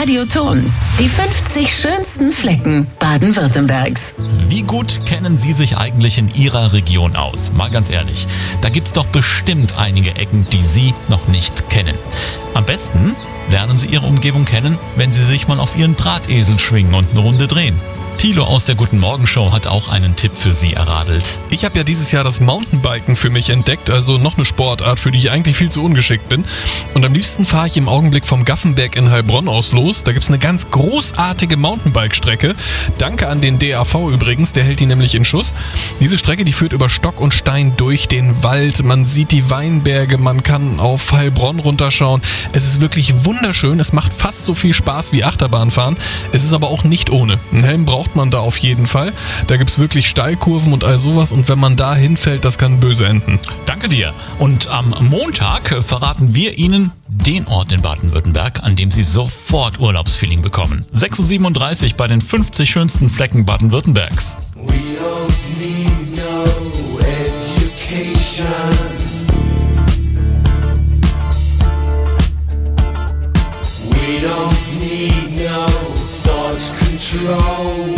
Radioton. Die 50 schönsten Flecken Baden-Württembergs. Wie gut kennen Sie sich eigentlich in Ihrer Region aus? Mal ganz ehrlich, da gibt's doch bestimmt einige Ecken, die Sie noch nicht kennen. Am besten lernen Sie Ihre Umgebung kennen, wenn Sie sich mal auf Ihren Drahtesel schwingen und eine Runde drehen. Thilo aus der Guten Morgen Show hat auch einen Tipp für Sie erradelt. Ich habe ja dieses Jahr das Mountainbiken für mich entdeckt, also noch eine Sportart, für die ich eigentlich viel zu ungeschickt bin. Und am liebsten fahre ich im Augenblick vom Gaffenberg in Heilbronn aus los. Da gibt's eine ganz großartige Mountainbike-Strecke. Danke an den DAV übrigens, der hält die nämlich in Schuss. Diese Strecke, die führt über Stock und Stein durch den Wald. Man sieht die Weinberge, man kann auf Heilbronn runterschauen. Es ist wirklich wunderschön, es macht fast so viel Spaß wie Achterbahnfahren. Es ist aber auch nicht ohne. Einen Helm braucht man da auf jeden Fall. Da gibt's wirklich Steilkurven und all sowas und wenn man da hinfällt, das kann böse enden. Danke dir. Und am Montag verraten wir Ihnen den Ort in Baden-Württemberg, an dem Sie sofort Urlaubsfeeling bekommen. 6:37 Uhr bei den 50 schönsten Flecken Baden-Württembergs. We don't need no education. We don't need no thought control.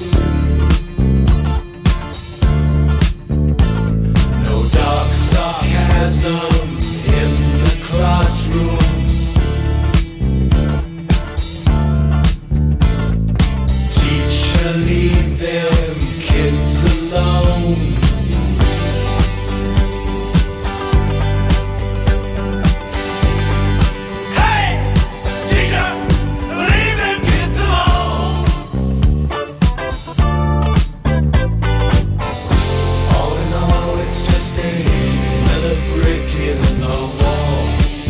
No dark sarcasm in the classroom. Teacher, leave them kids alone. Hey, teacher, leave them kids alone. All in all, it's just another brick in the wall.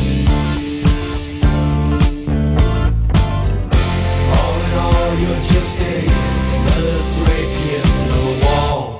All in all, you're just another brick in the wall.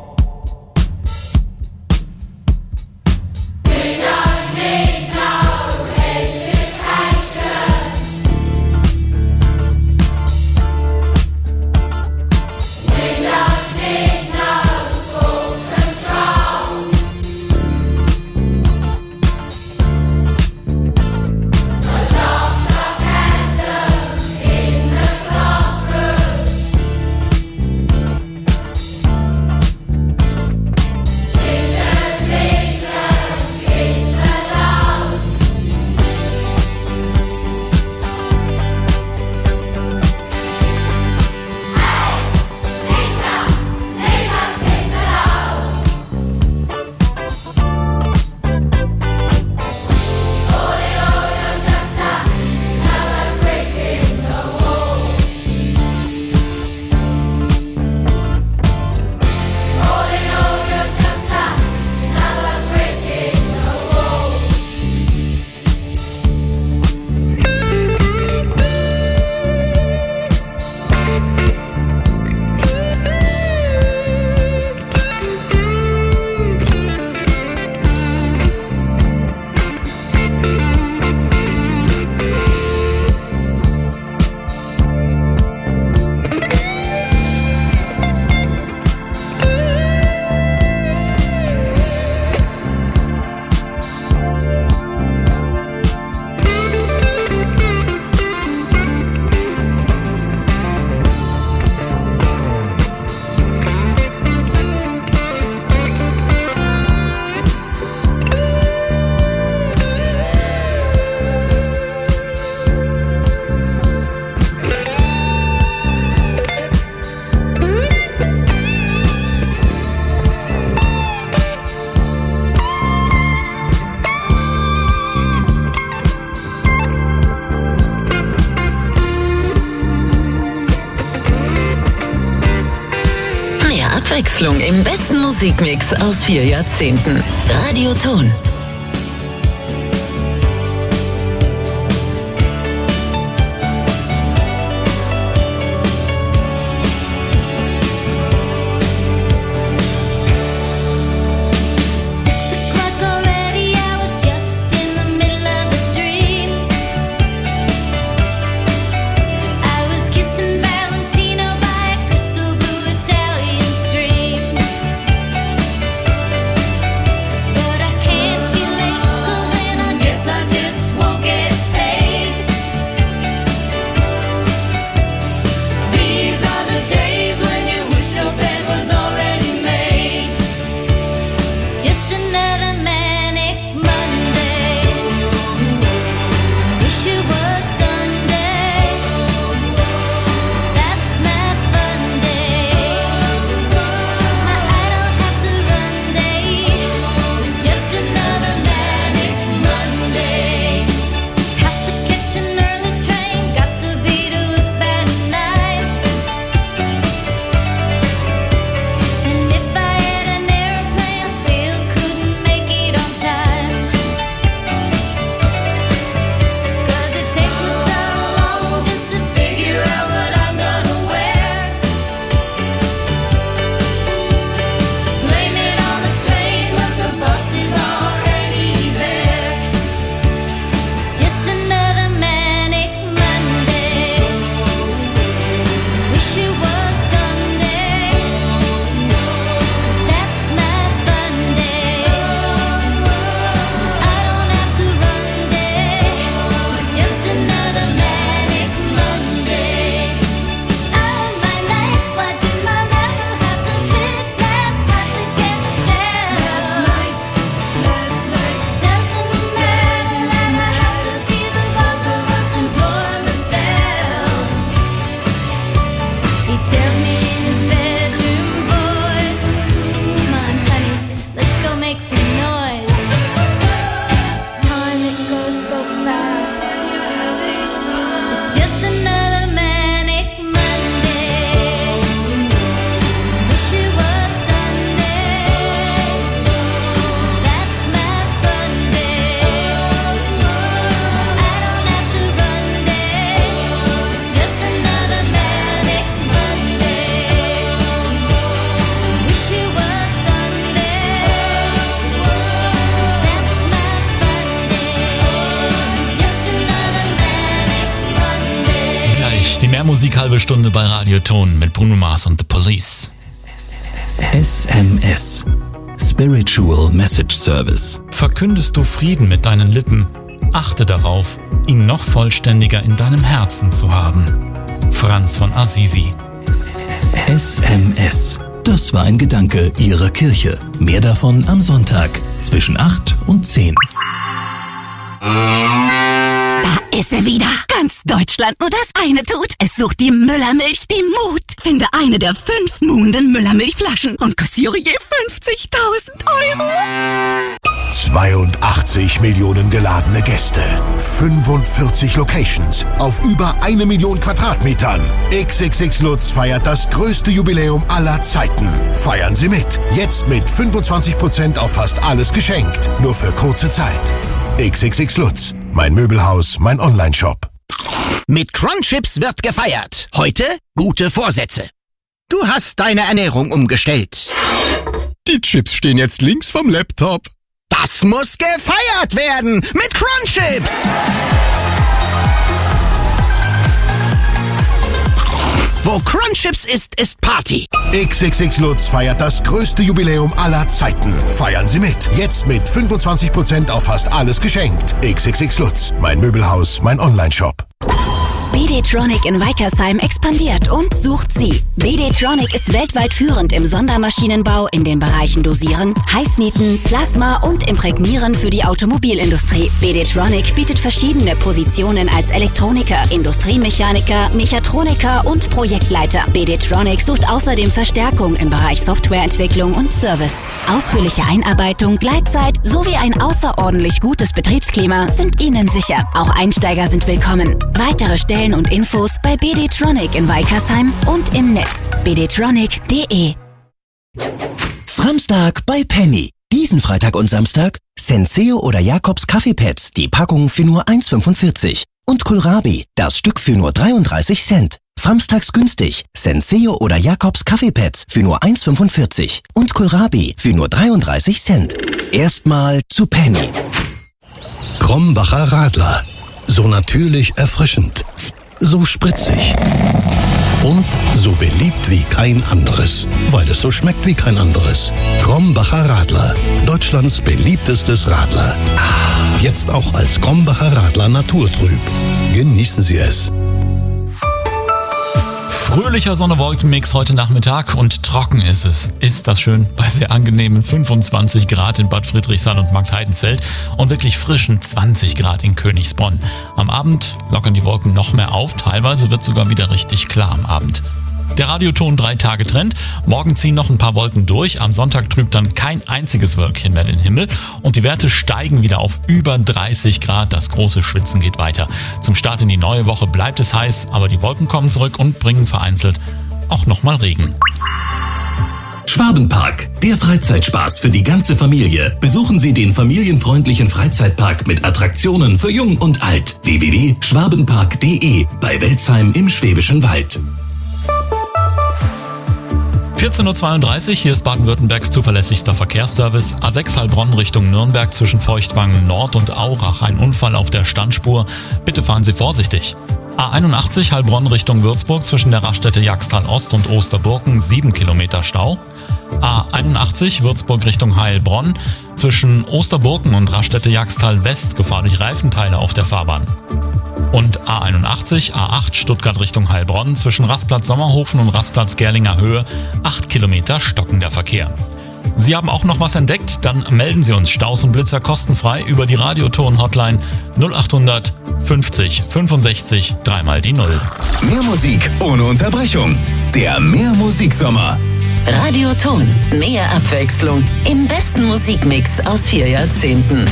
Abwechslung im besten Musikmix aus 4 Jahrzehnten. Radioton. But I can't Mehr Musik, halbe Stunde bei Radioton mit Bruno Mars und The Police. SMS. Spiritual Message Service. Verkündest du Frieden mit deinen Lippen, achte darauf, ihn noch vollständiger in deinem Herzen zu haben. Franz von Assisi. SMS. Das war ein Gedanke Ihrer Kirche. Mehr davon am Sonntag zwischen 8 und 10. Da ist er wieder. Ganz Deutschland nur das eine tut. Es sucht die Müllermilch, die Mut. Finde eine der 5 muhenden Müllermilchflaschen und kassiere je 50.000 Euro. 82 Millionen geladene Gäste, 45 Locations auf über 1 Million Quadratmetern. XXX Lutz feiert das größte Jubiläum aller Zeiten. Feiern Sie mit. Jetzt mit 25% auf fast alles geschenkt. Nur für kurze Zeit. XXX Lutz. Mein Möbelhaus, mein Onlineshop. Mit Crunchips wird gefeiert. Heute gute Vorsätze. Du hast deine Ernährung umgestellt. Die Chips stehen jetzt links vom Laptop. Das muss gefeiert werden mit Crunchips. Wo Crunchips ist Party. XXX Lutz feiert das größte Jubiläum aller Zeiten. Feiern Sie mit. Jetzt mit 25% auf fast alles geschenkt. XXX Lutz. Mein Möbelhaus, mein Onlineshop. BD-Tronic in Weikersheim expandiert und sucht Sie. BD-Tronic ist weltweit führend im Sondermaschinenbau in den Bereichen Dosieren, Heißnieten, Plasma und Imprägnieren für die Automobilindustrie. BD-Tronic bietet verschiedene Positionen als Elektroniker, Industriemechaniker, Mechatroniker und Projektleiter. BD-Tronic sucht außerdem Verstärkung im Bereich Softwareentwicklung und Service. Ausführliche Einarbeitung, Gleitzeit sowie ein außerordentlich gutes Betriebsklima sind Ihnen sicher. Auch Einsteiger sind willkommen. Weitere Stellen und Infos bei BD-Tronic in Weikersheim und im Netz bdtronic.de. Framstag bei Penny. Diesen Freitag und Samstag Senseo oder Jakobs Kaffeepads, die Packung für nur 1,45. Und Kohlrabi, das Stück für nur 33 Cent. Framstags günstig. Senseo oder Jakobs Kaffeepads für nur 1,45. Und Kohlrabi für nur 33 Cent. Erstmal zu Penny. Krombacher Radler. So natürlich erfrischend. So spritzig. Und so beliebt wie kein anderes. Weil es so schmeckt wie kein anderes. Krombacher Radler. Deutschlands beliebtestes Radler. Jetzt auch als Krombacher Radler naturtrüb. Genießen Sie es. Fröhlicher Sonne-Wolken-Mix heute Nachmittag und trocken ist es. Ist das schön bei sehr angenehmen 25 Grad in Bad Friedrichshain und Marktheidenfeld und wirklich frischen 20 Grad in Königsbronn. Am Abend lockern die Wolken noch mehr auf, teilweise wird sogar wieder richtig klar am Abend. Der Radioton 3-Tage-Trend. Morgen ziehen noch ein paar Wolken durch. Am Sonntag trübt dann kein einziges Wölkchen mehr den Himmel. Und die Werte steigen wieder auf über 30 Grad. Das große Schwitzen geht weiter. Zum Start in die neue Woche bleibt es heiß, aber die Wolken kommen zurück und bringen vereinzelt auch nochmal Regen. Schwabenpark, der Freizeitspaß für die ganze Familie. Besuchen Sie den familienfreundlichen Freizeitpark mit Attraktionen für Jung und Alt. www.schwabenpark.de bei Welzheim im Schwäbischen Wald. 14.32 Uhr, hier ist Baden-Württembergs zuverlässigster Verkehrsservice. A6 Heilbronn Richtung Nürnberg zwischen Feuchtwangen Nord und Aurach. Ein Unfall auf der Standspur. Bitte fahren Sie vorsichtig. A81 Heilbronn Richtung Würzburg zwischen der Raststätte Jagsthal Ost und Osterburken 7 Kilometer Stau. A81 Würzburg Richtung Heilbronn zwischen Osterburken und Raststätte Jagsthal West Gefahr durch Reifenteile auf der Fahrbahn. Und A81, A8 Stuttgart Richtung Heilbronn zwischen Rastplatz Sommerhofen und Rastplatz Gerlinger Höhe 8 Kilometer stockender Verkehr. Sie haben auch noch was entdeckt? Dann melden Sie uns Staus und Blitzer kostenfrei über die Radioton-Hotline 0800 50 65 3 die 0. Mehr Musik ohne Unterbrechung. Der Mehrmusiksommer. Radioton. Mehr Abwechslung im besten Musikmix aus 4 Jahrzehnten.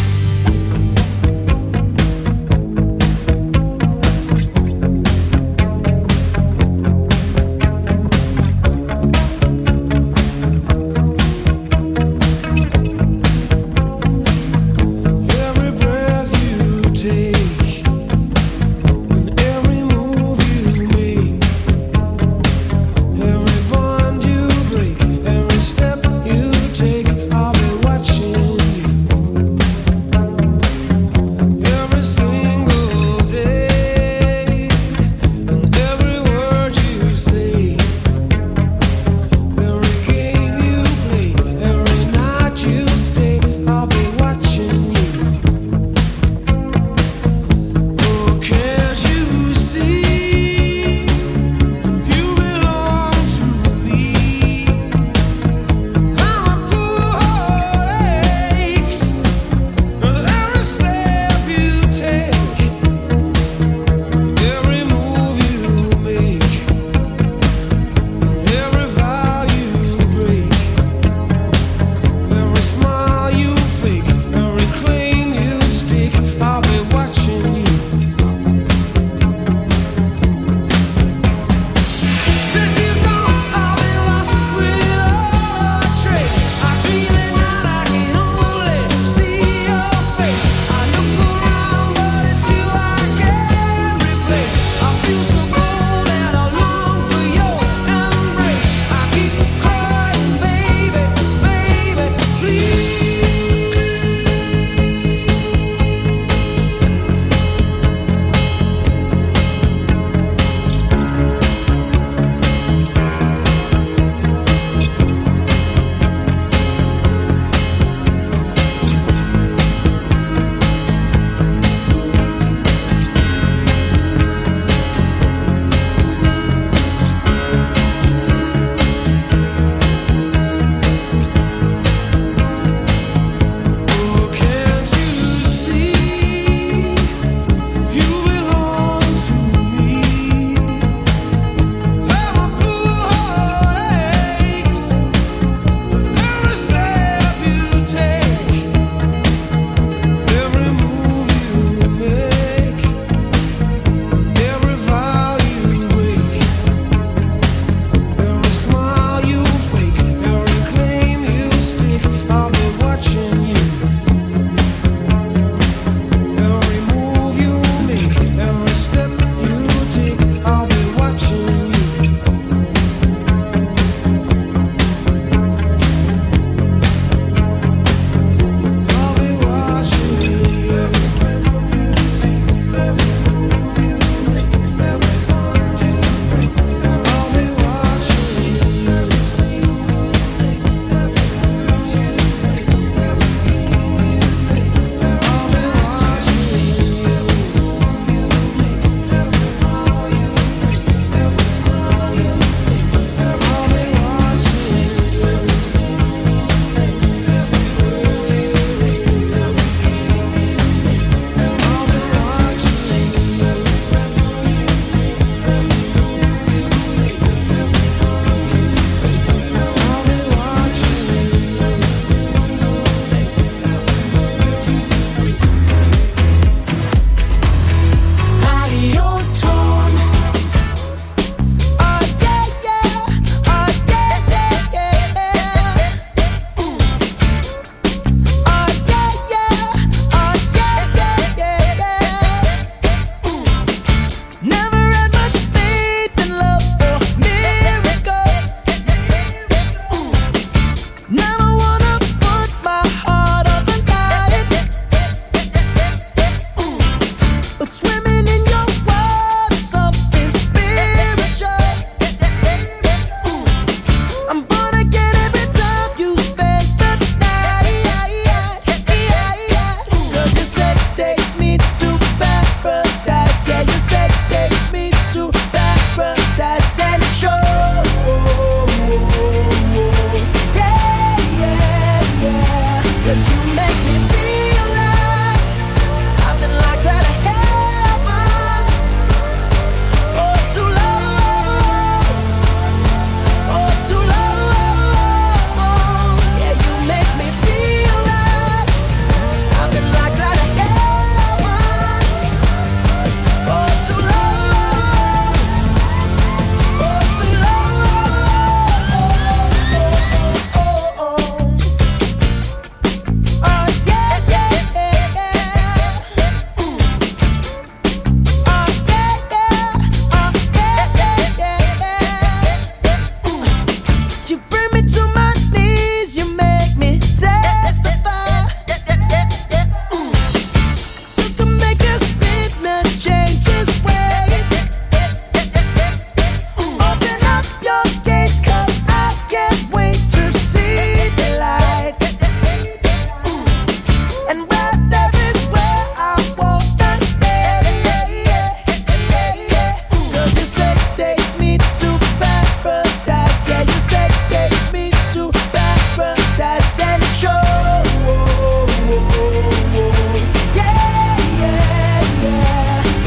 Every step you take, I'll be watching you.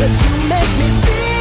'cause you make me feel